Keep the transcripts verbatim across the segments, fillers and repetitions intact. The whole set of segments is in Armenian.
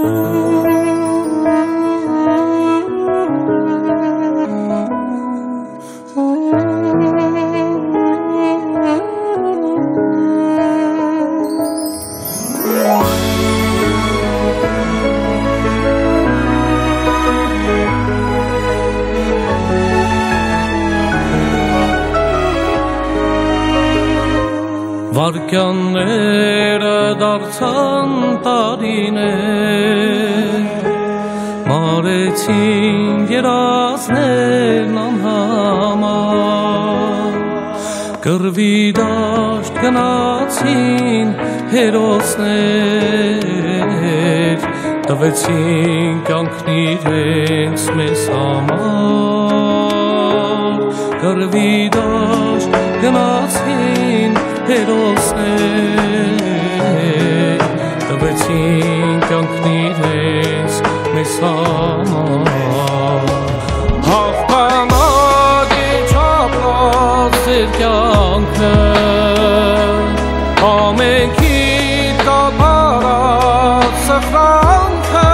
Վարկյանները դարձան տարիներ, մարեցին երազներն անհամար, կռվի դաշտ գնացին հերոսներ, տվեցին կյանքն իրենց մեզ համար, կռվի դաշտ գնացին հերոսներ, տվեցին կյանքն իրենց մեզ համար, հաղթանակի չապրած ձեր կյանքը, ամենքիդ կատարած սխրանքը,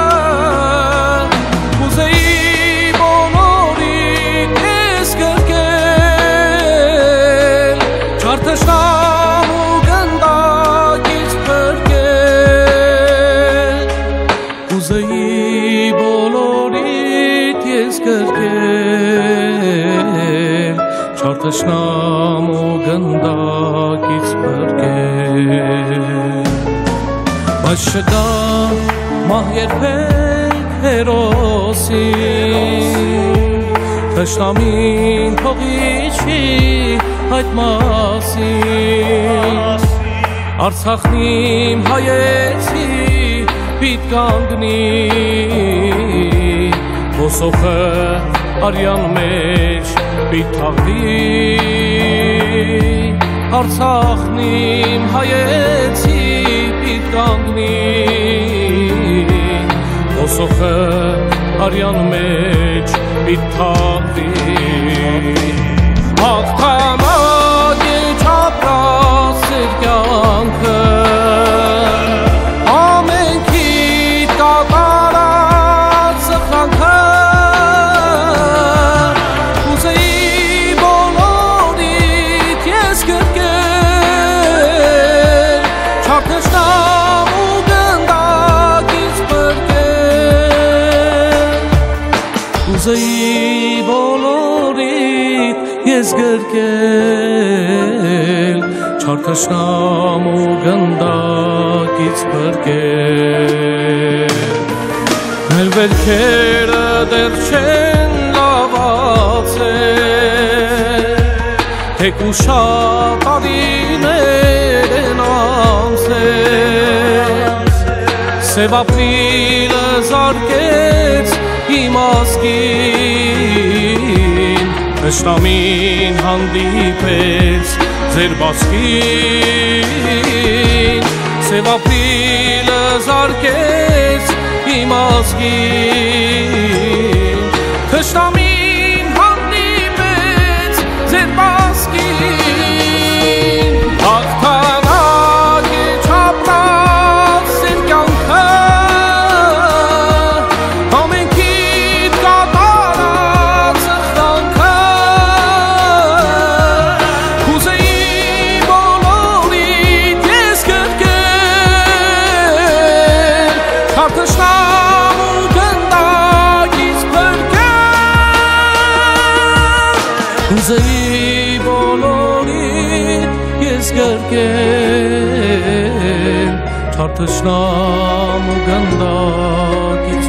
կուզեի բոլորիդ ես կրկել, չար թշնամ ու գնդակից փրկել, կուզեի բոլորիդ ես կրկել, չար թշնամ ու գնդակից փրկել, բայց չկա մահ երբեք հերոսին, թշնամին թողի չի այդ մասին, Արցախն իմ հայեցի պիտ կանգնի, ոսոխը արյան մեջ պիտ թաղվի, Արցախն իմ հայեցի պիտ կանգնի, ոսոխը արյան մեջ պիտ թաղվի, հաղթանակի չապրած ձեր կյանքը, ամենքիդ կատարած սխրանքը, կուզեի բոլորիդ ես կրկել, չար թշնամ ու գնդակից փրկել, կուզեի բոլորիդ ես գրկել, չար թշնամ ու գնդակից փրկել, մեր վերքերը դեռ չեն լավացել, թեկուզ շատ տարիներ են անցել, սև ապրիլը զարկեց իմ ազգին, թշնամին հանդիպեց ձեր բացքին, սև ապրիլը զարկեց իմ ազգին, թշնամին հանդիպեց ձեր բացքին, հաղթանակի չապրած ձեր կյանքը, ամենքիդ կատարած սխրանքը, կուզեի բոլորիդ ես կրկել, չար թշնամ ու գնդակից փրկել, կուզեի բոլորիդ ես կրկել, չար թշնամ ու գնդակից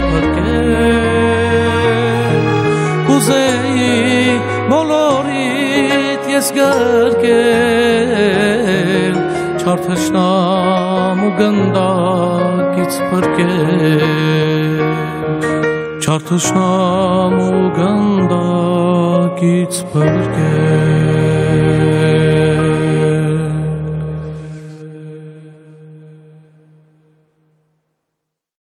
փրկել, կուզեի բոլորիդ ես կրկել, չար թշնամ ու գնդակից փրկել, չար թշնամ ու գնդակից փրկել.